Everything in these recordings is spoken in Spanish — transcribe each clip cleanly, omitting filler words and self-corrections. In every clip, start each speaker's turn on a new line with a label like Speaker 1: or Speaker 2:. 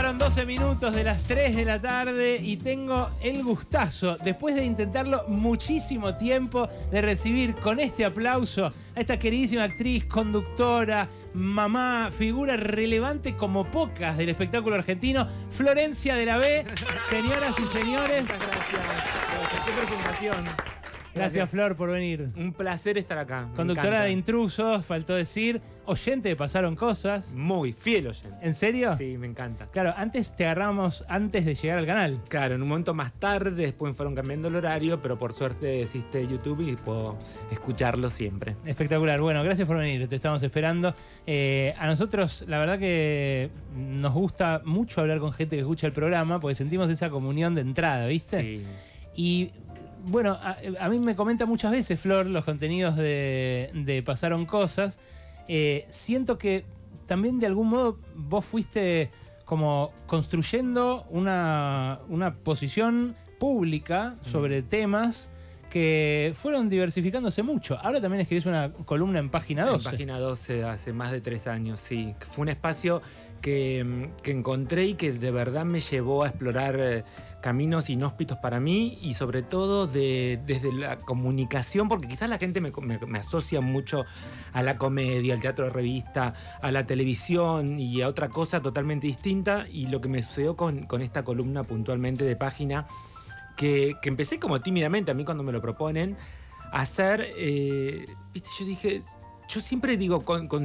Speaker 1: Pasaron 12 minutos de las 3 de la tarde y tengo el gustazo, después de intentarlo muchísimo tiempo, de recibir con este aplauso a esta queridísima actriz, conductora, mamá, figura relevante como pocas del espectáculo argentino, Florencia de la B. Señoras y señores.
Speaker 2: Muchas gracias. Qué presentación.
Speaker 1: Gracias, Flor, por venir.
Speaker 2: Un placer estar acá.
Speaker 1: Conductora de Intrusos, faltó decir. Oyente de Pasaron Cosas.
Speaker 2: Muy fiel oyente.
Speaker 1: ¿En serio?
Speaker 2: Sí, me encanta.
Speaker 1: Claro, antes te agarramos antes de llegar al canal.
Speaker 2: Claro, en un momento más tarde, después fueron cambiando el horario, pero por suerte existe YouTube y puedo escucharlo siempre.
Speaker 1: Espectacular. Bueno, gracias por venir, te estamos esperando. A nosotros, la verdad que nos gusta mucho hablar con gente que escucha el programa, porque sentimos esa comunión de entrada, ¿viste?
Speaker 2: Sí.
Speaker 1: Y bueno, a mí me comenta muchas veces, Flor, los contenidos de Pasaron Cosas. Siento que también de algún modo vos fuiste como construyendo una posición pública sobre temas que fueron diversificándose mucho. Ahora también escribís una columna en Página 12.
Speaker 2: En Página 12 hace más de 3 años, sí. Fue un espacio que encontré y que de verdad me llevó a explorar caminos inhóspitos para mí y sobre todo desde la comunicación, porque quizás la gente me asocia mucho a la comedia, al teatro de revista, a la televisión y a otra cosa totalmente distinta, y lo que me sucedió con esta columna puntualmente de Página, que empecé como tímidamente, a mí cuando me lo proponen, a hacer, ¿viste? Yo dije, yo siempre digo,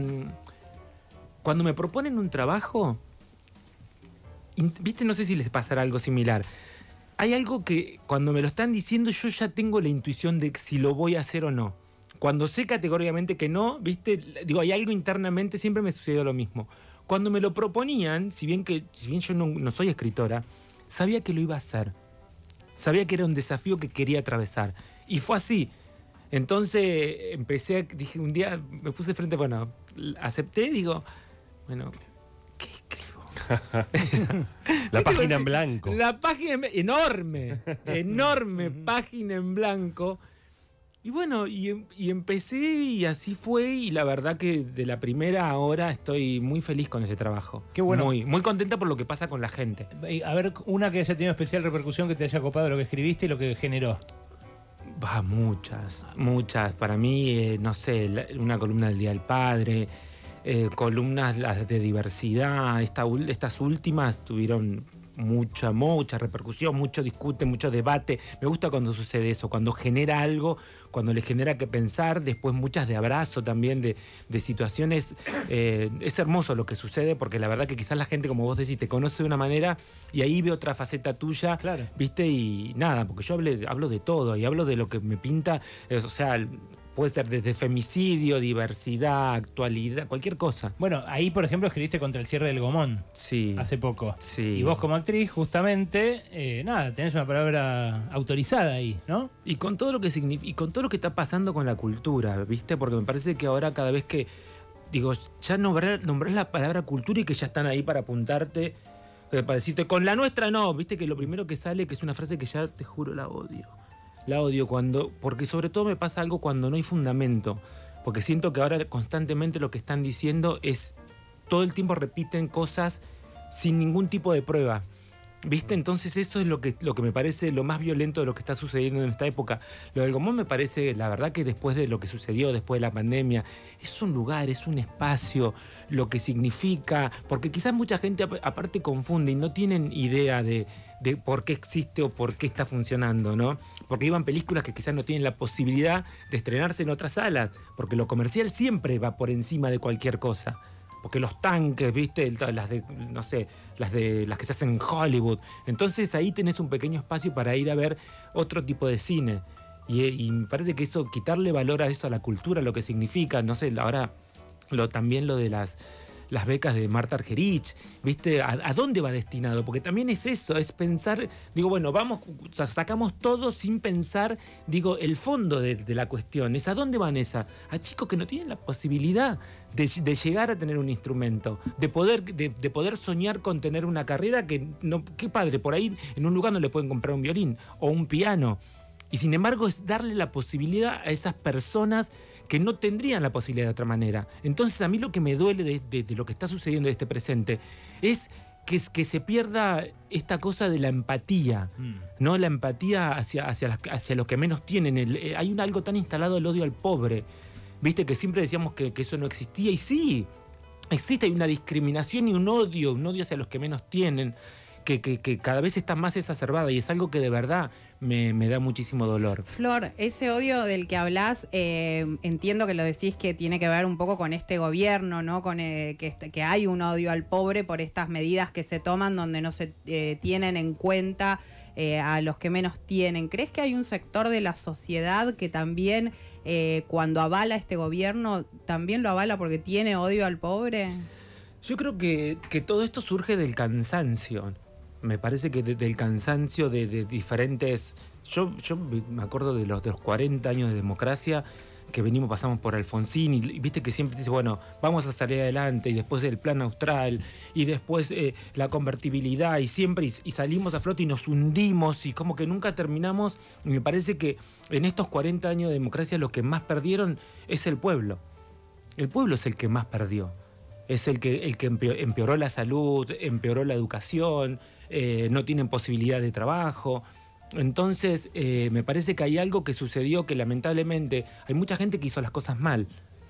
Speaker 2: cuando me proponen un trabajo, ¿viste? No sé si les pasará algo similar. Hay algo que cuando me lo están diciendo yo ya tengo la intuición de si lo voy a hacer o no. Cuando sé categóricamente que no, ¿viste? Digo, hay algo internamente, siempre me sucedió lo mismo. Cuando me lo proponían, si bien yo no soy escritora, sabía que lo iba a hacer. Sabía que era un desafío que quería atravesar. Y fue así. Entonces dije, un día me puse frente, bueno, acepté, digo, bueno, ¿qué escribo?
Speaker 3: La página en blanco.
Speaker 2: La página enorme, enorme página en blanco. Y bueno, y empecé y así fue, y la verdad que de la primera hora estoy muy feliz con ese trabajo.
Speaker 1: Qué bueno.
Speaker 2: Muy, muy contenta por lo que pasa con la gente.
Speaker 1: A ver, una que haya tenido especial repercusión, que te haya copado lo que escribiste y lo que generó.
Speaker 2: Muchas. Para mí, no sé, una columna del Día del Padre, columnas las de diversidad. Estas últimas tuvieron mucha repercusión, mucho discute, mucho debate. Me gusta cuando sucede eso, cuando genera algo, cuando les genera que pensar, después muchas de abrazo también, de situaciones. Es hermoso lo que sucede, porque la verdad que quizás la gente, como vos decís, te conoce de una manera y ahí ve otra faceta tuya,
Speaker 1: claro.
Speaker 2: ¿Viste? Y nada, porque yo hablo de todo y hablo de lo que me pinta, o sea, puede ser desde femicidio, diversidad, actualidad, cualquier cosa.
Speaker 1: Bueno, ahí, por ejemplo, escribiste contra el cierre del Gomón.
Speaker 2: Sí.
Speaker 1: Hace poco.
Speaker 2: Sí.
Speaker 1: Y vos como actriz, justamente, tenés una palabra autorizada ahí, ¿no?
Speaker 2: Y con todo lo que significa, y con todo lo que está pasando con la cultura, ¿viste? Porque me parece que ahora cada vez que, digo, ya nombrás la palabra cultura y que ya están ahí para apuntarte, para decirte, con la nuestra no, ¿viste? Que lo primero que sale, que es una frase que ya, te juro, la odio. La odio porque sobre todo me pasa algo cuando no hay fundamento, porque siento que ahora constantemente lo que están diciendo es, todo el tiempo repiten cosas sin ningún tipo de prueba, ¿viste? Entonces eso es lo que me parece lo más violento de lo que está sucediendo en esta época. Lo del Gomón me parece, la verdad, que después de lo que sucedió, después de la pandemia, es un lugar, es un espacio, lo que significa, porque quizás mucha gente aparte confunde y no tienen idea de por qué existe o por qué está funcionando, ¿no? Porque iban películas que quizás no tienen la posibilidad de estrenarse en otras salas, porque lo comercial siempre va por encima de cualquier cosa. Porque los tanques, ¿viste? Las que se hacen en Hollywood. Entonces ahí tenés un pequeño espacio para ir a ver otro tipo de cine. Y me parece que eso, quitarle valor a eso, a la cultura, lo que significa, no sé, ahora también lo de las becas de Marta Argerich, ¿viste? ¿A dónde va destinado? Porque también es eso, es pensar, digo, bueno, vamos, o sea, sacamos todo sin pensar, digo, el fondo de la cuestión, es a dónde van esas, a chicos que no tienen la posibilidad de llegar a tener un instrumento, de poder soñar con tener una carrera que no, qué padre, por ahí en un lugar no le pueden comprar un violín o un piano. Y sin embargo es darle la posibilidad a esas personas que no tendrían la posibilidad de otra manera. Entonces a mí lo que me duele de lo que está sucediendo en este presente es que se pierda esta cosa de la empatía, ¿no? La empatía hacia los que menos tienen. Hay algo tan instalado, el odio al pobre. Viste que siempre decíamos que eso no existía, y sí, existe, hay una discriminación y un odio hacia los que menos tienen, que cada vez está más exacerbada, y es algo que de verdad me da muchísimo dolor.
Speaker 4: Flor, ese odio del que hablás, entiendo que lo decís que tiene que ver un poco con este gobierno, ¿no? Con que hay un odio al pobre por estas medidas que se toman donde no se tienen en cuenta a los que menos tienen. ¿Crees que hay un sector de la sociedad que también, cuando avala este gobierno, también lo avala porque tiene odio al pobre?
Speaker 2: Yo creo que todo esto surge del cansancio. Me parece que del cansancio de diferentes... Yo me acuerdo de los 40 años de democracia que pasamos por Alfonsín, y viste que siempre dice, bueno, vamos a salir adelante, y después el plan austral, y después la convertibilidad, y siempre y salimos a flote y nos hundimos, y como que nunca terminamos. Y me parece que en estos 40 años de democracia los que más perdieron es el pueblo. El pueblo es el que más perdió. Es el que empeoró la salud, empeoró la educación, no tienen posibilidad de trabajo. Entonces, me parece que hay algo que sucedió que lamentablemente hay mucha gente que hizo las cosas mal.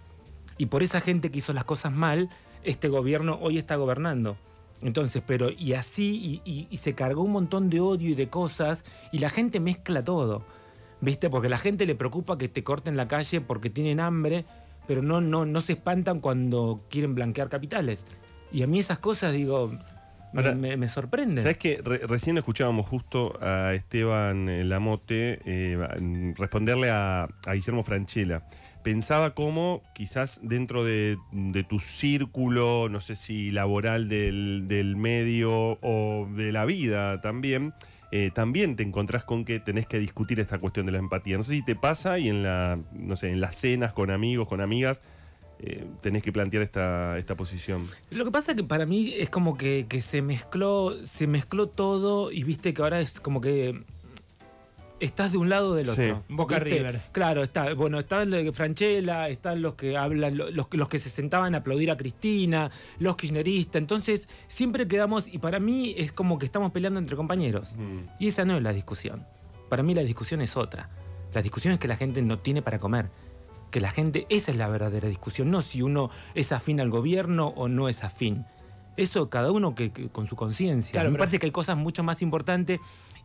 Speaker 2: Y por esa gente que hizo las cosas mal, este gobierno hoy está gobernando. Entonces, pero y así, y se cargó un montón de odio y de cosas, y la gente mezcla todo, ¿viste? Porque a la gente le preocupa que te corten la calle porque tienen hambre, pero no se espantan cuando quieren blanquear capitales. Y a mí esas cosas, digo,
Speaker 3: ahora,
Speaker 2: me sorprenden.
Speaker 3: ¿Sabes qué? Recién escuchábamos justo a Esteban Lamote responderle a Guillermo Francella. Pensaba cómo quizás dentro de tu círculo, no sé si laboral del medio o de la vida también, también te encontrás con que tenés que discutir esta cuestión de la empatía. No sé si te pasa, y en las cenas con amigos, con amigas, tenés que plantear esta posición.
Speaker 2: Lo que pasa es que para mí es como que se mezcló todo, y viste que ahora es como que estás de un lado o del otro.
Speaker 1: Sí. Boca
Speaker 2: ¿viste?
Speaker 1: River.
Speaker 2: Claro, están los de Francella, están los que hablan, los que se sentaban a aplaudir a Cristina, los kirchneristas. Entonces siempre quedamos, y para mí es como que estamos peleando entre compañeros. Y esa no es la discusión. Para mí la discusión es otra. La discusión es que la gente no tiene para comer. Que la gente, esa es la verdadera discusión, no si uno es afín al gobierno o no es afín. Eso cada uno que con su conciencia.
Speaker 1: Claro,
Speaker 2: me parece que hay cosas mucho más importantes,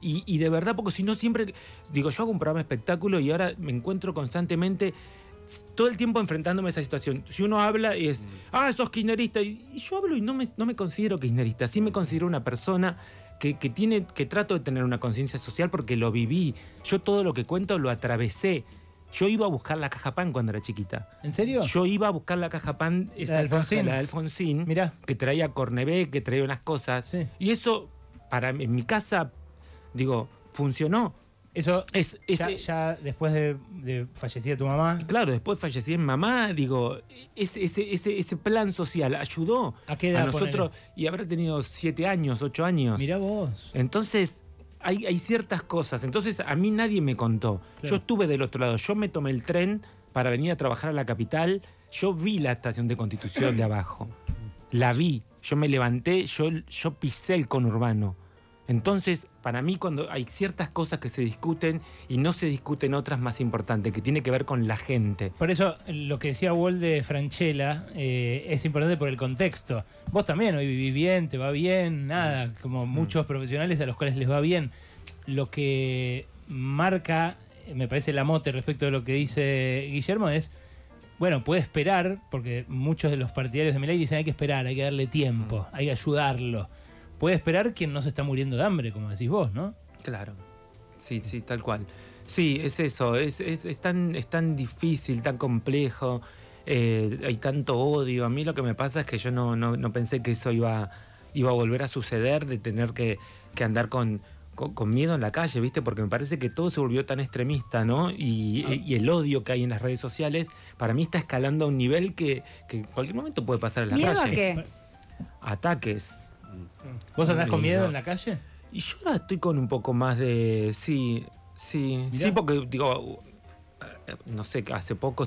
Speaker 2: y de verdad, porque si no siempre... Digo, yo hago un programa de espectáculo y ahora me encuentro constantemente, todo el tiempo enfrentándome a esa situación. Si uno habla y es, sos kirchnerista, y yo hablo y no me considero kirchnerista, sí me considero una persona que trato de tener una conciencia social porque lo viví. Yo todo lo que cuento lo atravesé. Yo iba a buscar la caja pan cuando era chiquita.
Speaker 1: ¿En serio?
Speaker 2: Yo iba a buscar la caja pan, esa
Speaker 1: ¿La de Alfonsín?
Speaker 2: la de Alfonsín,
Speaker 1: Mirá.
Speaker 2: que traía Cornebé, que traía unas cosas.
Speaker 1: Sí.
Speaker 2: Y eso, en mi casa, digo, funcionó.
Speaker 1: Eso,
Speaker 2: ya
Speaker 1: ya después de fallecida tu mamá.
Speaker 2: Claro, después fallecí mi mamá, digo, ese plan social ayudó
Speaker 1: ¿A qué edad,
Speaker 2: nosotros? Y habrá tenido 7 años, 8 años.
Speaker 1: Mirá vos.
Speaker 2: Entonces, hay ciertas cosas. Entonces, a mí nadie me contó.
Speaker 1: Claro.
Speaker 2: Yo estuve del otro lado. Yo me tomé el tren para venir a trabajar a la capital. Yo vi la estación de Constitución de abajo. La vi. Yo me levanté, yo pisé el conurbano. Entonces, para mí, cuando hay ciertas cosas que se discuten y no se discuten otras más importantes, que tiene que ver con la gente.
Speaker 1: Por eso, lo que decía Wall de Francella es importante por el contexto. Vos también hoy vivís bien, te va bien, nada, como muchos profesionales a los cuales les va bien. Lo que marca, me parece, Lamote respecto de lo que dice Guillermo es, bueno, puede esperar, porque muchos de los partidarios de Milei dicen hay que esperar, hay que darle tiempo, hay que ayudarlo. Puede esperar quien no se está muriendo de hambre, como decís vos, ¿no?
Speaker 2: Claro. Sí, tal cual. Sí, es eso. Es tan difícil, tan complejo. Hay tanto odio. A mí lo que me pasa es que yo no pensé que eso iba a volver a suceder, de tener que andar con miedo en la calle, ¿viste? Porque me parece que todo se volvió tan extremista, ¿no? Y el odio que hay en las redes sociales, para mí está escalando a un nivel que en cualquier momento puede pasar en la
Speaker 4: ¿Miedo
Speaker 2: calle.
Speaker 4: a qué?
Speaker 2: Ataques.
Speaker 1: ¿Vos andás con miedo
Speaker 2: No.
Speaker 1: en la calle?
Speaker 2: Y yo ahora estoy con un poco más de... Sí,
Speaker 1: Mirá.
Speaker 2: porque digo, no sé, hace poco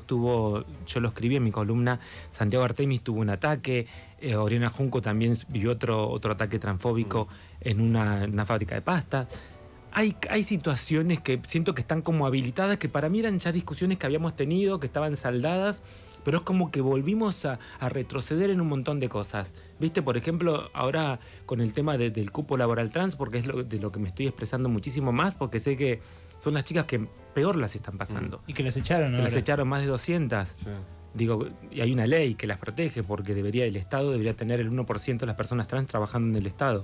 Speaker 2: yo lo escribí en mi columna, Santiago Artemis tuvo un ataque, Oriana Junco también vivió otro ataque transfóbico en una fábrica de pasta. Hay situaciones que siento que están como habilitadas, que para mí eran ya discusiones que habíamos tenido, que estaban saldadas, pero es como que volvimos a retroceder en un montón de cosas. ¿Viste? Por ejemplo, ahora con el tema del cupo laboral trans, porque es de lo que me estoy expresando muchísimo más, porque sé que son las chicas que peor las están pasando.
Speaker 1: Y que las echaron, ¿no?
Speaker 2: Que las echaron más de 200.
Speaker 3: Sí.
Speaker 2: Digo, y hay una ley que las protege, porque el Estado debería tener el 1% de las personas trans trabajando en el Estado.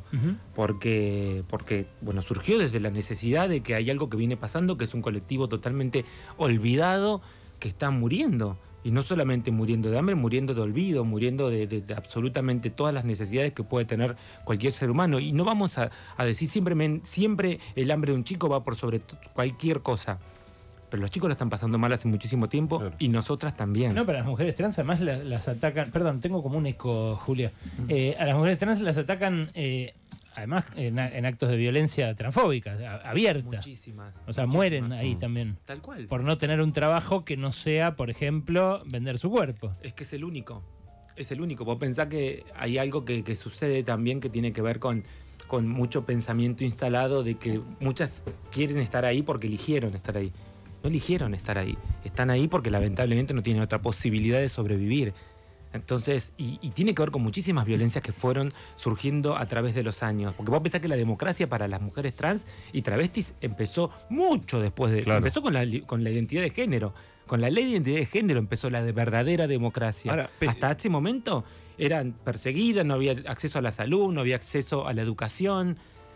Speaker 2: Porque, bueno, surgió desde la necesidad de que hay algo que viene pasando, que es un colectivo totalmente olvidado, que está muriendo. Y no solamente muriendo de hambre, muriendo de olvido, muriendo de absolutamente todas las necesidades que puede tener cualquier ser humano. Y no vamos a decir siempre el hambre de un chico va por sobre cualquier cosa. Pero los chicos lo están pasando mal hace muchísimo tiempo, claro. Y nosotras también.
Speaker 1: No, pero las mujeres trans además las atacan... Perdón, tengo como un eco, Julia. A las mujeres trans las atacan... además, en actos de violencia transfóbica, abierta.
Speaker 2: Muchísimas.
Speaker 1: O sea, mueren ahí también.
Speaker 2: Tal cual.
Speaker 1: Por no tener un trabajo que no sea, por ejemplo, vender su cuerpo.
Speaker 2: Es que es el único. Es el único. Vos pensás que hay algo que sucede también que tiene que ver con mucho pensamiento instalado de que muchas quieren estar ahí porque eligieron estar ahí. No eligieron estar ahí. Están ahí porque lamentablemente no tienen otra posibilidad de sobrevivir. Entonces, y tiene que ver con muchísimas violencias que fueron surgiendo a través de los años. Porque vos pensás que la democracia para las mujeres trans y travestis empezó mucho después de...
Speaker 3: Claro.
Speaker 2: Empezó con la identidad de género. Con la ley de identidad de género empezó la verdadera democracia.
Speaker 3: Ahora,
Speaker 2: hasta ese momento eran perseguidas, no había acceso a la salud, no había acceso a la educación.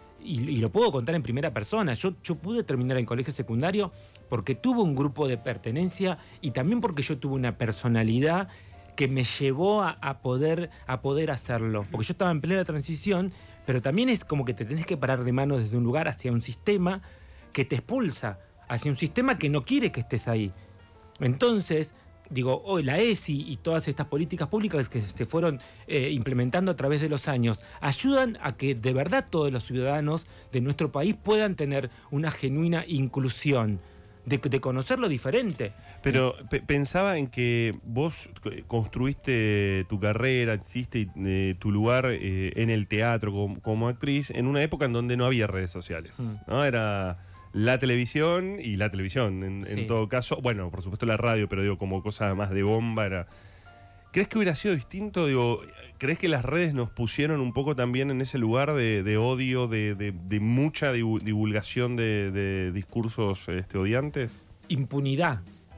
Speaker 2: Y lo puedo contar en primera persona. Yo pude terminar el colegio secundario porque tuve un grupo de pertenencia y también porque yo tuve una personalidad que me llevó a poder hacerlo. Porque yo estaba en plena transición, pero también es como que te tenés que parar de mano desde un lugar hacia un sistema que te expulsa, hacia un sistema que no quiere que estés ahí. Entonces, digo, hoy la ESI y todas estas políticas públicas que se fueron implementando a través de los años ayudan a que de verdad todos los ciudadanos de nuestro país puedan tener una genuina inclusión, de conocer lo diferente.
Speaker 3: Pero pensaba en que vos construiste tu carrera, hiciste tu lugar en el teatro como actriz en una época en donde no había redes sociales, ¿no? Era la televisión y la televisión, en todo caso. Bueno, por supuesto la radio, pero digo, como cosa más de bomba era... ¿Crees que hubiera sido distinto? Digo, ¿crees que las redes nos pusieron un poco también en ese lugar de odio, de mucha divulgación de discursos odiantes?
Speaker 2: Impunidad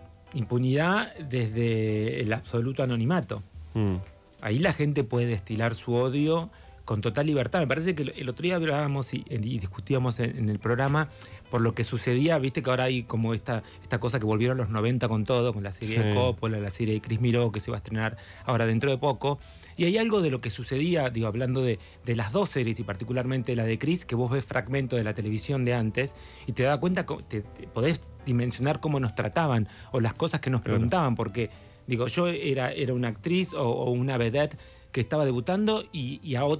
Speaker 2: desde el absoluto anonimato. Ahí la gente puede destilar su odio con total libertad. Me parece que el otro día hablábamos y discutíamos en el programa por lo que sucedía, viste que ahora hay como esta cosa que volvieron los 90 con todo, con la serie de Coppola, la serie de Chris Miró, que se va a estrenar ahora dentro de poco. Y hay algo de lo que sucedía, digo, hablando de las dos series y particularmente la de Chris, que vos ves fragmentos de la televisión de antes y te das cuenta, te podés dimensionar cómo nos trataban o las cosas que nos preguntaban, porque, digo, yo era una actriz o una vedette que estaba debutando y a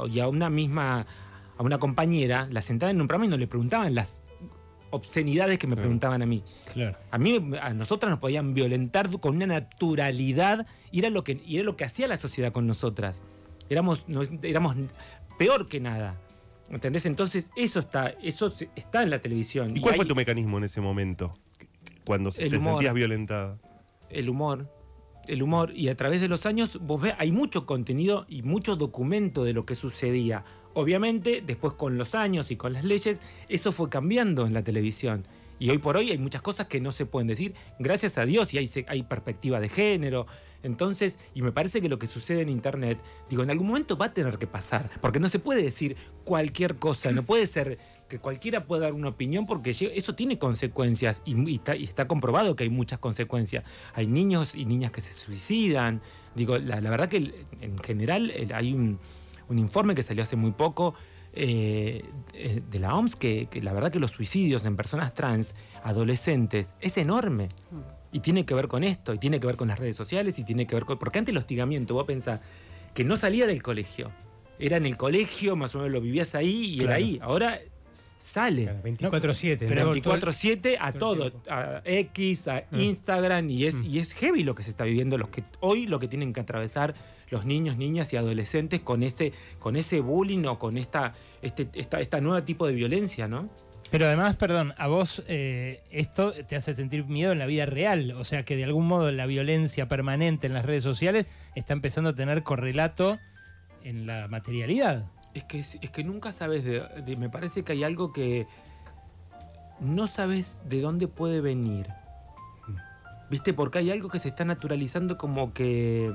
Speaker 2: una compañera la sentaban en un programa y no le preguntaban las obscenidades que me preguntaban a mí.
Speaker 1: Claro.
Speaker 2: A nosotras nos podían violentar con una naturalidad y era lo que hacía la sociedad con nosotras. Éramos peor que nada. ¿Entendés? Entonces eso está en la televisión.
Speaker 3: ¿Y cuál fue tu mecanismo en ese momento? Cuando te sentías violentada.
Speaker 2: El humor, y a través de los años vos ves, hay mucho contenido y mucho documento de lo que sucedía. Obviamente, después con los años y con las leyes, eso fue cambiando en la televisión. Y hoy por hoy hay muchas cosas que no se pueden decir, gracias a Dios, y hay perspectiva de género. Entonces, y me parece que lo que sucede en Internet, digo, en algún momento va a tener que pasar, porque no se puede decir cualquier cosa, no puede ser que cualquiera pueda dar una opinión, porque eso tiene consecuencias, y está comprobado que hay muchas consecuencias. Hay niños y niñas que se suicidan. Digo, la verdad que en general hay un informe que salió hace muy poco, de la OMS, que la verdad que los suicidios en personas trans, adolescentes, es enorme. Y tiene que ver con esto, y tiene que ver con las redes sociales, y tiene que ver con... Porque antes el hostigamiento, vos pensás, que no salía del colegio. Era en el colegio, más o menos lo vivías ahí, y era ahí. Ahora sale.
Speaker 5: Claro, 24/7.
Speaker 2: Pero
Speaker 5: ¿no?
Speaker 2: 24/7 a
Speaker 5: todo el
Speaker 2: todo, a X, a Instagram, y es heavy lo que se está viviendo, hoy lo que tienen que atravesar los niños, niñas y adolescentes con ese bullying o con esta nueva tipo de violencia, ¿no?
Speaker 1: Pero además, perdón, a vos esto te hace sentir miedo en la vida real. O sea que de algún modo la violencia permanente en las redes sociales está empezando a tener correlato en la materialidad.
Speaker 2: Es que nunca sabes me parece que hay algo que no sabes de dónde puede venir. ¿Viste? Porque hay algo que se está naturalizando como que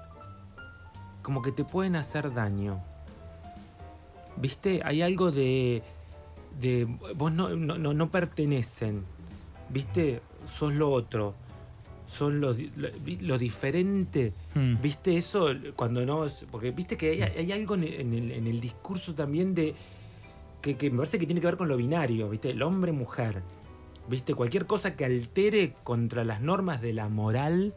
Speaker 2: te pueden hacer daño. ¿Viste? Hay algo de vos no pertenecen. ¿Viste? Sos lo otro. Sos lo diferente. ¿Viste eso? Cuando no. Porque viste que hay algo en el discurso también de. Que me parece que tiene que ver con lo binario, ¿viste? El hombre-mujer. ¿Viste? Cualquier cosa que altere contra las normas de la moral.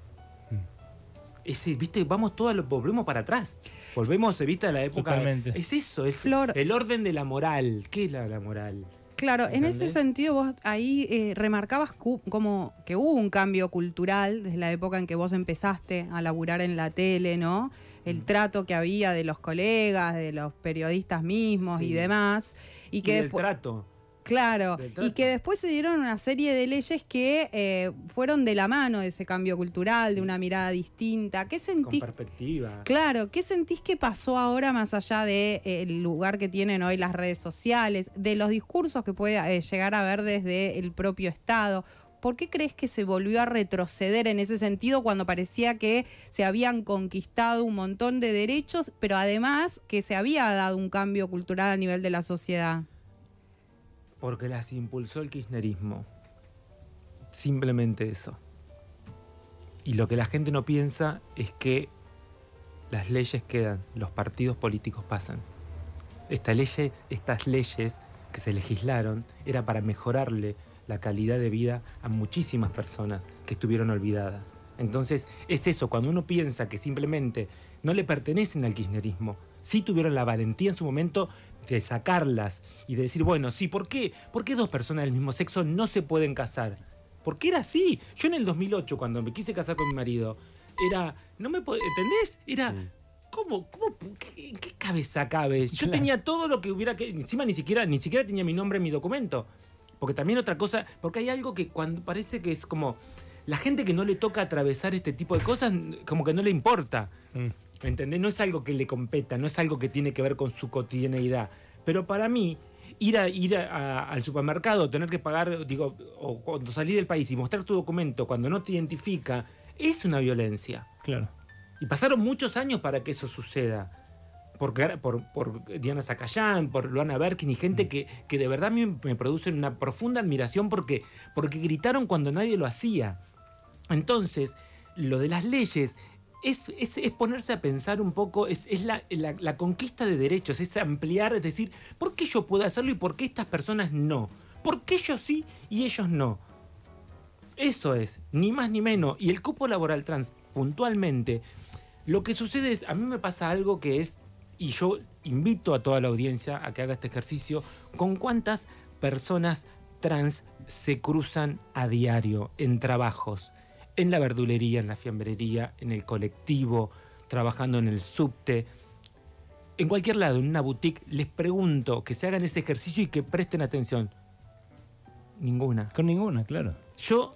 Speaker 2: ¿Viste? Volvemos para atrás. Volvemos, ¿viste? A la época.
Speaker 1: Totalmente.
Speaker 2: Es eso, es
Speaker 4: Flor.
Speaker 2: el orden de la moral. ¿Qué es la moral?
Speaker 4: Claro, en ese
Speaker 2: ¿Entendés?
Speaker 4: sentido vos ahí remarcabas como que hubo un cambio cultural desde la época en que vos empezaste a laburar en la tele, ¿no? El trato que había de los colegas, de los periodistas mismos y
Speaker 2: Sí.
Speaker 4: demás. Y que
Speaker 2: del trato.
Speaker 4: Claro,
Speaker 2: del
Speaker 4: y
Speaker 2: trato.
Speaker 4: que después se dieron una serie de leyes que fueron de la mano de ese cambio cultural, de una mirada distinta. ¿Qué
Speaker 2: Con
Speaker 4: sentís?
Speaker 2: perspectiva.
Speaker 4: Claro, ¿qué sentís que pasó ahora más allá del lugar que tienen hoy las redes sociales, de los discursos que puede llegar a haber desde el propio Estado? ¿Por qué crees que se volvió a retroceder en ese sentido cuando parecía que se habían conquistado un montón de derechos, pero además que se había dado un cambio cultural a nivel de la sociedad?
Speaker 2: Porque las impulsó el kirchnerismo. Simplemente eso. Y lo que la gente no piensa es que las leyes quedan, los partidos políticos pasan. Estas leyes que se legislaron era para mejorarle la calidad de vida a muchísimas personas que estuvieron olvidadas. Entonces es eso, cuando uno piensa que simplemente no le pertenecen al kirchnerismo, sí tuvieron la valentía en su momento de sacarlas y de decir, bueno, sí, ¿por qué dos personas del mismo sexo no se pueden casar? Porque era así. Yo en el 2008, cuando me quise casar con mi marido, ¿entendés? Era, ¿en qué cabeza cabe? Yo tenía todo lo que hubiera que... Encima ni siquiera tenía mi nombre en mi documento. Porque también otra cosa, porque hay algo que cuando parece que es como... La gente que no le toca atravesar este tipo de cosas, como que no le importa. ¿Entendés? No es algo que le competa, no es algo que tiene que ver con su cotidianeidad. Pero para mí, ir al supermercado, tener que pagar, o cuando salís del país y mostrar tu documento cuando no te identifica, es una violencia.
Speaker 1: Claro.
Speaker 2: Y pasaron muchos años para que eso suceda. Por Diana Zacayán, por Luana Berkin y gente que de verdad a mí me producen una profunda admiración porque gritaron cuando nadie lo hacía. Entonces, lo de las leyes es ponerse a pensar un poco, es la conquista de derechos, es ampliar, es decir, ¿por qué yo puedo hacerlo y por qué estas personas no? ¿Por qué yo sí y ellos no? Eso es, ni más ni menos. Y el cupo laboral trans, puntualmente, lo que sucede es, a mí me pasa algo que es, y yo invito a toda la audiencia a que haga este ejercicio, con cuántas personas trans se cruzan a diario en trabajos, en la verdulería, en la fiambrería, en el colectivo, trabajando en el subte, en cualquier lado, en una boutique. Les pregunto que se hagan ese ejercicio y que presten atención. Ninguna.
Speaker 1: Con ninguna, claro.
Speaker 2: Yo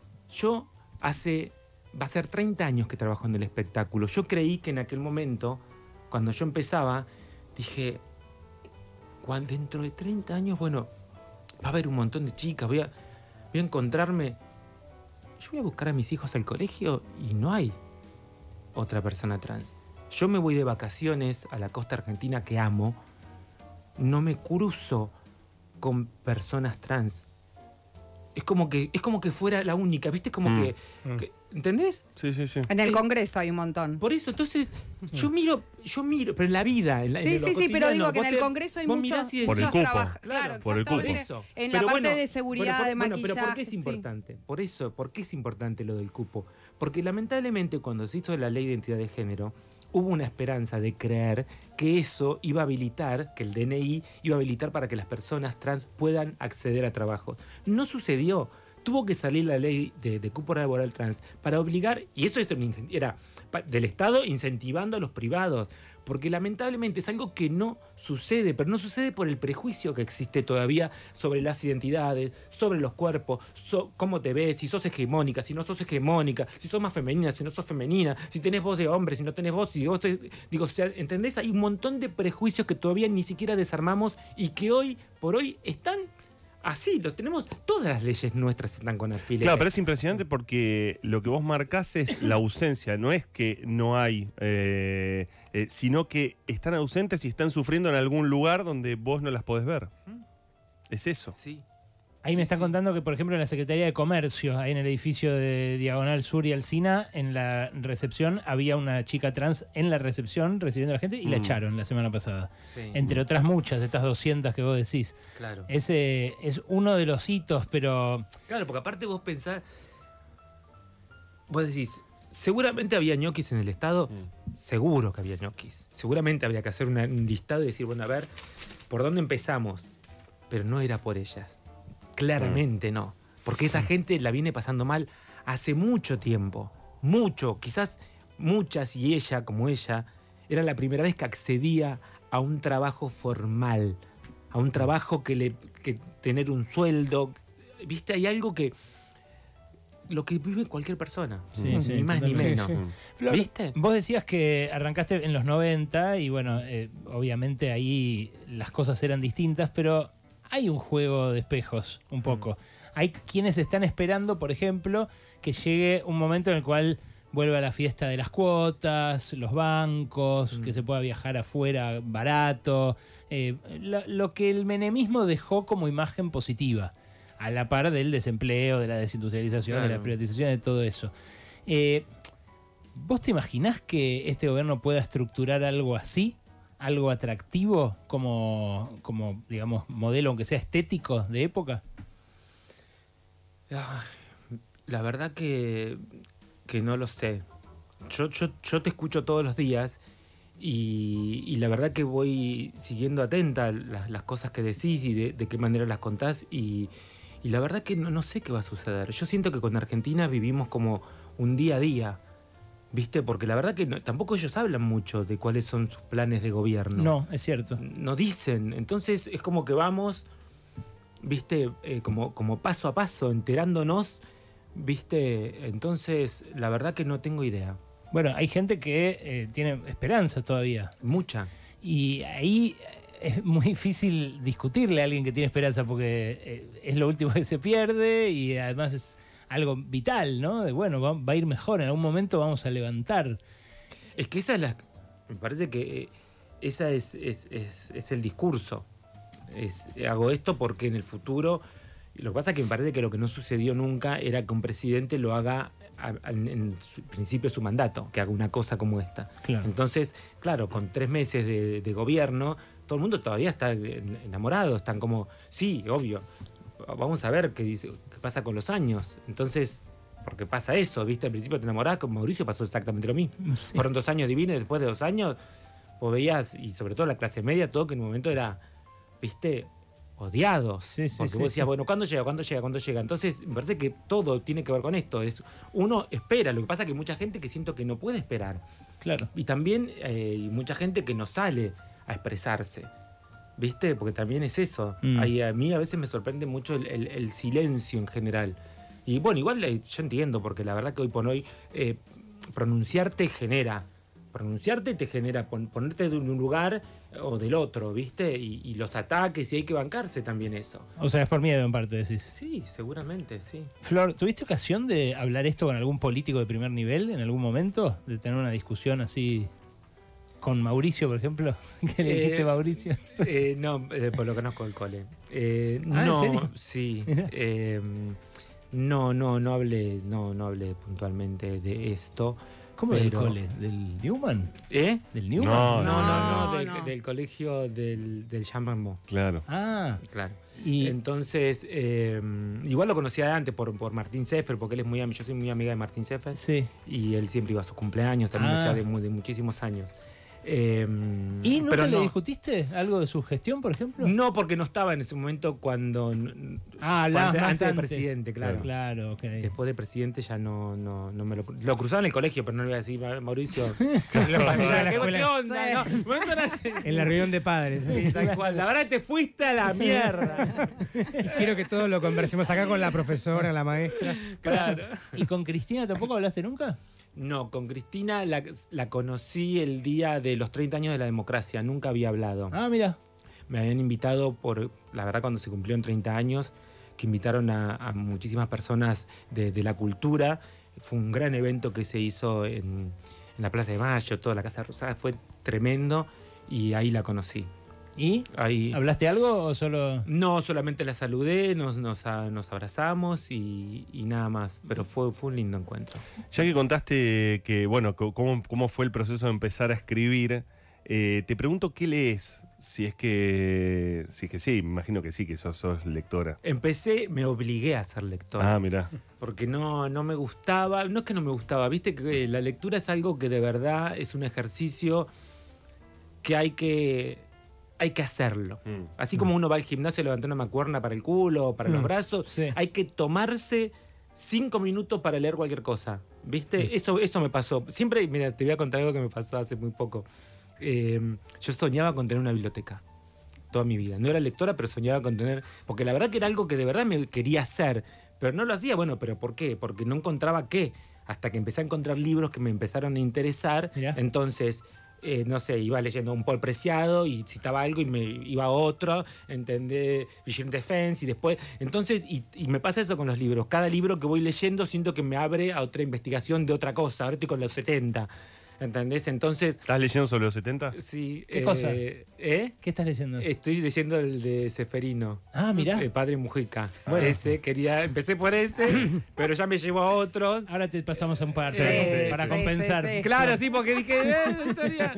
Speaker 2: va a ser 30 años que trabajo en el espectáculo. Yo creí que en aquel momento, cuando yo empezaba, dije, dentro de 30 años, bueno, va a haber un montón de chicas, voy a encontrarme. Yo voy a buscar a mis hijos al colegio y no hay otra persona trans. Yo me voy de vacaciones a la costa argentina que amo, no me cruzo con personas trans. Es como que fuera la única, ¿viste? Es como que ¿Entendés?
Speaker 3: Sí, sí, sí.
Speaker 4: En el Congreso hay un montón.
Speaker 2: Por eso, entonces, yo miro, pero en la vida, en
Speaker 4: Sí,
Speaker 2: lo
Speaker 4: sí, sí, pero
Speaker 2: cotidiano,
Speaker 4: digo que en
Speaker 2: vos
Speaker 4: el Congreso hay
Speaker 2: vos
Speaker 4: muchos
Speaker 2: mirás y decís,
Speaker 3: Por el cupo.
Speaker 4: Claro,
Speaker 3: por el cupo.
Speaker 4: exactamente.
Speaker 2: Eso.
Speaker 4: En
Speaker 2: Pero
Speaker 4: la parte
Speaker 2: bueno,
Speaker 4: de seguridad, de
Speaker 2: pero
Speaker 4: maquillaje.
Speaker 2: ¿por qué es
Speaker 4: sí.
Speaker 2: importante? Por eso, ¿por qué es importante lo del cupo? Porque lamentablemente cuando se hizo la ley de identidad de género, hubo una esperanza de creer que eso iba a habilitar, que el DNI iba a habilitar para que las personas trans puedan acceder a trabajo. No sucedió. Tuvo que salir la ley de cupo laboral trans para obligar, y eso era del Estado incentivando a los privados, porque lamentablemente es algo que no sucede, pero no sucede por el prejuicio que existe todavía sobre las identidades, sobre los cuerpos, cómo te ves, si sos hegemónica, si no sos hegemónica, si sos más femenina, si no sos femenina, si tenés voz de hombre, si no tenés voz, si vos digo, o sea, ¿entendés? Hay un montón de prejuicios que todavía ni siquiera desarmamos y que hoy por hoy están así, los tenemos, todas las leyes nuestras están con alfileres.
Speaker 3: Claro, pero es impresionante porque lo que vos marcás es la ausencia, no es que no hay, sino que están ausentes y están sufriendo en algún lugar donde vos no las podés ver. Es eso.
Speaker 2: Sí.
Speaker 1: Ahí me están contando que, por ejemplo, en la Secretaría de Comercio, ahí en el edificio de Diagonal Sur y Alsina, en la recepción había una chica trans en la recepción recibiendo a la gente y la echaron la semana pasada.
Speaker 2: Sí.
Speaker 1: Entre otras muchas, de estas 200 que vos decís.
Speaker 2: Claro.
Speaker 1: Ese es uno de los hitos, pero...
Speaker 2: Claro, porque aparte vos pensás, vos decís, seguramente había ñoquis en el Estado, seguro que había ñoquis. Seguramente habría que hacer un listado y decir, bueno, a ver, ¿por dónde empezamos? Pero no era por ellas. Claramente no. Porque esa gente la viene pasando mal hace mucho tiempo. Mucho. Quizás muchas y ella, como ella, era la primera vez que accedía a un trabajo formal. A un trabajo que tener un sueldo. ¿Viste? Hay algo que... Lo que vive cualquier persona.
Speaker 1: Sí, sí,
Speaker 2: ni más ni
Speaker 1: totalmente.
Speaker 2: menos.
Speaker 1: Sí, sí. Flor,
Speaker 2: ¿Viste?
Speaker 1: vos decías que arrancaste en los 90 y bueno, obviamente ahí las cosas eran distintas, pero hay un juego de espejos un poco. Hay quienes están esperando, por ejemplo, que llegue un momento en el cual vuelva la fiesta de las cuotas, los bancos, que se pueda viajar afuera barato, lo que el menemismo dejó como imagen positiva, a la par del desempleo, de la desindustrialización, de la privatización, de todo eso. ¿Vos te imaginás que este gobierno pueda estructurar algo así? ¿Algo atractivo como digamos, modelo, aunque sea estético, de época?
Speaker 2: La verdad que no lo sé. Yo te escucho todos los días y la verdad que voy siguiendo atenta las cosas que decís y de qué manera las contás y la verdad que no sé qué va a suceder. Yo siento que con Argentina vivimos como un día a día, ¿viste? Porque la verdad que tampoco ellos hablan mucho de cuáles son sus planes de gobierno.
Speaker 1: No, es cierto.
Speaker 2: No dicen. Entonces es como que vamos, ¿viste? Como paso a paso, enterándonos, ¿viste? Entonces, la verdad que no tengo idea.
Speaker 1: Bueno, hay gente que tiene esperanza todavía.
Speaker 2: Mucha.
Speaker 1: Y ahí es muy difícil discutirle a alguien que tiene esperanza porque es lo último que se pierde y además es algo vital, ¿no? De bueno, va a ir mejor, en algún momento vamos a levantar.
Speaker 2: Es que esa es la... Me parece que esa es el discurso. Hago esto porque en el futuro... Lo que pasa es que me parece que lo que no sucedió nunca era que un presidente lo haga en principio de su mandato, que haga una cosa como esta.
Speaker 1: Claro.
Speaker 2: Entonces, claro, con 3 meses de gobierno, todo el mundo todavía está enamorado, están como, sí, obvio, vamos a ver qué pasa con los años. Entonces, porque pasa eso, ¿viste? Al principio te enamorás, con Mauricio pasó exactamente lo mismo.
Speaker 1: Sí.
Speaker 2: Fueron 2 años divinos, después de 2 años, vos veías, y sobre todo la clase media, todo que en un momento era, ¿viste? Odiados.
Speaker 1: Sí, sí,
Speaker 2: porque
Speaker 1: sí,
Speaker 2: vos decías,
Speaker 1: sí.
Speaker 2: bueno, ¿cuándo llega? ¿Cuándo llega? ¿Cuándo llega? Entonces, me parece que todo tiene que ver con esto. Uno espera, lo que pasa es que hay mucha gente que siento que no puede esperar.
Speaker 1: Claro.
Speaker 2: Y también hay mucha gente que no sale a expresarse. ¿Viste? Porque también es eso. A mí a veces me sorprende mucho el silencio en general. Y bueno, igual yo entiendo, porque la verdad que hoy por hoy pronunciarte te genera ponerte de un lugar o del otro, ¿viste? Y los ataques, y hay que bancarse también eso.
Speaker 1: O sea, es por miedo en parte, decís.
Speaker 2: Sí, seguramente, sí.
Speaker 1: Flor, ¿tuviste ocasión de hablar esto con algún político de primer nivel en algún momento? ¿De tener una discusión así con Mauricio, por ejemplo? ¿Qué le dijiste a Mauricio?
Speaker 2: No, por lo conozco el cole.
Speaker 1: ¿En
Speaker 2: no,
Speaker 1: serio?
Speaker 2: sí. No hablé puntualmente de esto.
Speaker 1: ¿Cómo
Speaker 2: pero...
Speaker 1: del cole? ¿Del Newman?
Speaker 2: ¿Eh?
Speaker 1: ¿Del Newman?
Speaker 4: No.
Speaker 2: Del colegio del Jean Marmot.
Speaker 3: Claro.
Speaker 1: Ah,
Speaker 2: Claro.
Speaker 1: y
Speaker 2: Entonces, igual lo conocía de antes por Martín Seffer, porque él es yo soy muy amiga de Martín Seffer.
Speaker 1: sí.
Speaker 2: Y él siempre iba a sus cumpleaños, también
Speaker 1: Ah.
Speaker 2: o sea, de muchísimos años.
Speaker 1: ¿Y nunca
Speaker 2: pero
Speaker 1: le
Speaker 2: no,
Speaker 1: discutiste algo de su gestión, por ejemplo?
Speaker 2: no, porque no estaba en ese momento cuando...
Speaker 1: hablabas
Speaker 2: fue
Speaker 1: más
Speaker 2: antes de presidente, claro.
Speaker 1: Claro, ok.
Speaker 2: Después de presidente ya no me lo cruzaba en el colegio, pero no le iba a decir, Mauricio. Lo pasé ya,
Speaker 5: en la
Speaker 2: ¿qué
Speaker 5: escuela.
Speaker 2: onda? No, bueno, era así.
Speaker 5: En la reunión de padres.
Speaker 2: Sí, tal cual. La verdad te fuiste a la mierda.
Speaker 5: Y quiero que todos lo conversemos acá con la profesora, la maestra.
Speaker 2: Claro.
Speaker 1: ¿Y con Cristina tampoco hablaste nunca?
Speaker 2: No, con Cristina la conocí el día de los 30 años de la democracia. Nunca había hablado.
Speaker 1: Ah, mira.
Speaker 2: Me habían invitado la verdad, cuando se cumplieron 30 años, que invitaron a muchísimas personas de la cultura. Fue un gran evento que se hizo en la Plaza de Mayo, toda la Casa Rosada. Fue tremendo y ahí la conocí.
Speaker 1: ¿Y?
Speaker 2: Ahí,
Speaker 1: ¿Hablaste algo o solo...?
Speaker 2: no, solamente la saludé, nos abrazamos y nada más. Pero fue un lindo encuentro.
Speaker 3: Ya que contaste que, bueno, cómo fue el proceso de empezar a escribir, te pregunto qué lees, si es que sí, me imagino que sí, que sos lectora.
Speaker 2: Me obligué a ser lectora.
Speaker 3: Ah, mirá.
Speaker 2: Porque no me gustaba, no es que no me gustaba, viste que la lectura es algo que de verdad es un ejercicio que hay que hacerlo. Así como uno va al gimnasio a levantar una mancuerna para el culo, para los brazos,
Speaker 1: Sí.
Speaker 2: hay que tomarse 5 minutos para leer cualquier cosa. ¿Viste? Eso me pasó. Siempre, mira, te voy a contar algo que me pasó hace muy poco. Yo soñaba con tener una biblioteca toda mi vida. No era lectora, pero soñaba con tener... Porque la verdad que era algo que de verdad me quería hacer, pero no lo hacía. Bueno, ¿pero por qué? Porque no encontraba qué. Hasta que empecé a encontrar libros que me empezaron a interesar.
Speaker 1: Mirá.
Speaker 2: Entonces... no sé, iba leyendo un Paul Preciado y citaba algo y me iba a otro, entendé Vision Defense y después... Entonces, y me pasa eso con los libros. Cada libro que voy leyendo siento que me abre a otra investigación de otra cosa. Ahora estoy con los 70, ¿entendés? Entonces...
Speaker 3: ¿Estás leyendo sobre los 70?
Speaker 2: Sí.
Speaker 1: ¿Qué cosa?
Speaker 2: ¿Qué
Speaker 1: estás leyendo?
Speaker 2: Estoy leyendo el de Seferino.
Speaker 1: Ah, mirá.
Speaker 2: El Padre Mujica.
Speaker 1: Bueno.
Speaker 2: Empecé por ese, pero ya me llevo a otros.
Speaker 1: Ahora te pasamos a un par
Speaker 2: Sí,
Speaker 1: para
Speaker 2: sí,
Speaker 1: compensar.
Speaker 4: sí.
Speaker 2: Claro, sí, porque dije, estaría.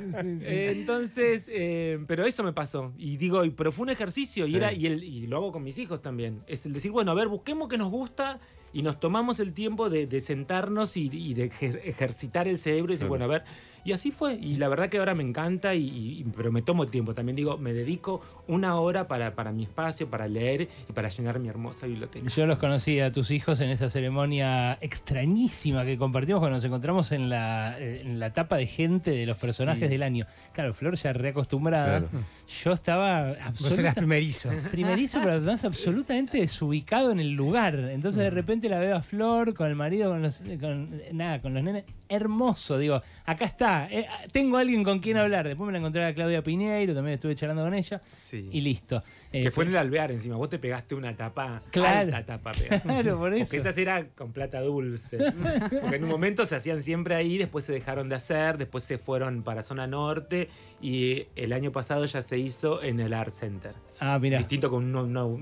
Speaker 2: Entonces, pero eso me pasó. Y digo, pero fue un ejercicio
Speaker 3: Sí.
Speaker 2: y lo hago con mis hijos también. Es el decir, bueno, a ver, busquemos qué nos gusta y nos tomamos el tiempo de sentarnos y de ejercitar el cerebro y decir,
Speaker 3: Claro.
Speaker 2: bueno, a ver. Y así fue. Y la verdad que ahora me encanta, pero me tomo tiempo. También digo, me dedico 1 hora para mi espacio, para leer y para llenar mi hermosa biblioteca.
Speaker 1: Yo los conocí a tus hijos en esa ceremonia extrañísima que compartimos cuando nos encontramos en la etapa de gente de los personajes
Speaker 2: Sí.
Speaker 1: del año. Claro, Flor ya reacostumbrada.
Speaker 3: Claro.
Speaker 1: Yo estaba
Speaker 5: Vos eras
Speaker 1: absolutamente
Speaker 5: primerizo.
Speaker 1: primerizo, pero además absolutamente desubicado en el lugar. Entonces de repente la veo a Flor con el marido, con los nenes. Hermoso, digo, acá está. Tengo alguien con quien hablar. Después me la encontré a Claudia Piñeiro, también estuve charlando con ella.
Speaker 2: Sí.
Speaker 1: Y listo.
Speaker 2: Que fue en el Alvear encima. Vos te pegaste una tapa,
Speaker 1: Claro.
Speaker 2: alta tapa pegaste.
Speaker 1: Claro, por eso.
Speaker 2: Porque esas eran con plata dulce. Porque en un momento se hacían siempre ahí, después se dejaron de hacer, después se fueron para zona norte y el año pasado ya se hizo en el Art Center.
Speaker 1: Ah, mira.
Speaker 2: Distinto con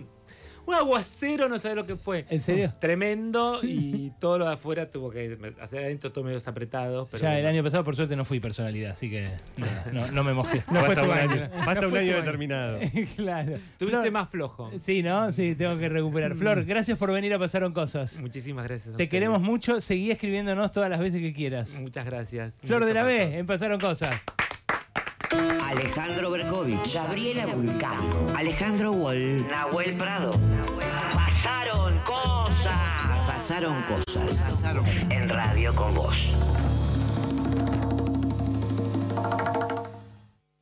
Speaker 2: un aguacero, no sabés lo que fue.
Speaker 1: ¿En serio?
Speaker 2: Tremendo y todo lo de afuera tuvo que hacer adentro todo medio apretado. Pero
Speaker 1: Ya el
Speaker 2: bueno.
Speaker 1: año pasado, por suerte, no fui personalidad, así que no me mojé.
Speaker 5: No fue
Speaker 3: Falta
Speaker 5: tu
Speaker 3: un
Speaker 5: año.
Speaker 3: año. Falta
Speaker 5: No
Speaker 3: un
Speaker 5: fue
Speaker 3: año
Speaker 5: tu año.
Speaker 3: determinado.
Speaker 1: Claro.
Speaker 2: Tuviste
Speaker 1: Flor-
Speaker 2: más flojo.
Speaker 1: Sí, ¿no? Sí, tengo que recuperar. Flor, gracias por venir a Pasaron Cosas.
Speaker 2: Muchísimas gracias. a
Speaker 1: Te
Speaker 2: ustedes.
Speaker 1: queremos mucho. Seguí escribiéndonos todas las veces que quieras.
Speaker 2: Muchas gracias.
Speaker 1: Flor
Speaker 2: Un
Speaker 1: de la
Speaker 2: beso para
Speaker 1: B, en Pasaron Cosas.
Speaker 6: Alejandro Berkovich, Gabriela Vulcano, Alejandro Wall.
Speaker 7: Nahuel Prado. Pasaron cosas
Speaker 6: Pasaron cosas.
Speaker 7: en Radio con Vos.